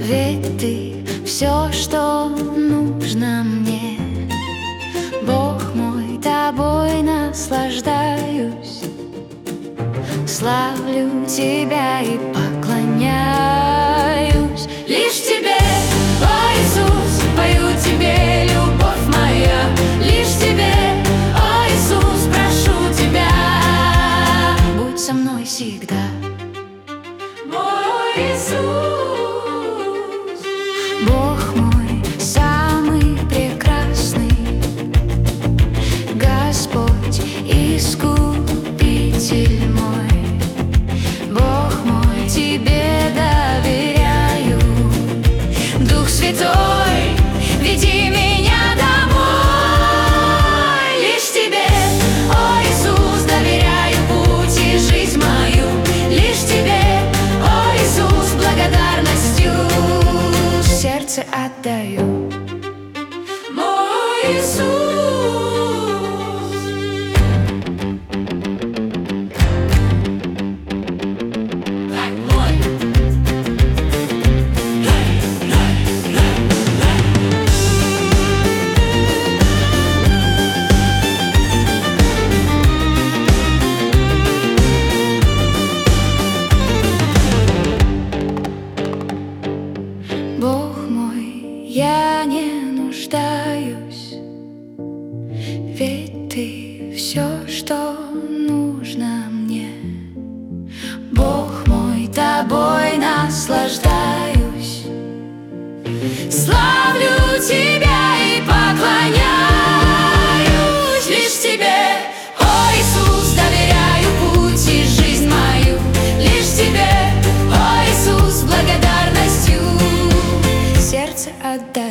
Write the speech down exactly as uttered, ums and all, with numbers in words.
Ведь ты все, что нужно мне. Бог мой, тобой наслаждаюсь, славлю тебя и поклоняюсь. Лишь тебе, о Иисус, пою тебе, любовь моя. Лишь тебе, о Иисус, прошу тебя, будь со мной всегда. Мой Иисус, Бог мой, самый прекрасный, Господь, Искупитель мой. Бог мой, тебе доверяю. Дух Святой, веди меня домой. Лишь тебе, о Иисус, доверяю путь и жизнь мою. Лишь тебе, о Иисус, благодарностью сердце отдаю. Мой Иисус. Бог мой, я не нуждаюсь, ведь ты все, что нужно мне. Бог мой, тобой наслаждаюсь, славлю тебя и поклоняюсь. Лишь тебе, о Иисус, доверяю путь и жизнь мою. Лишь тебе, о Иисус, благодарностью сердце отдай.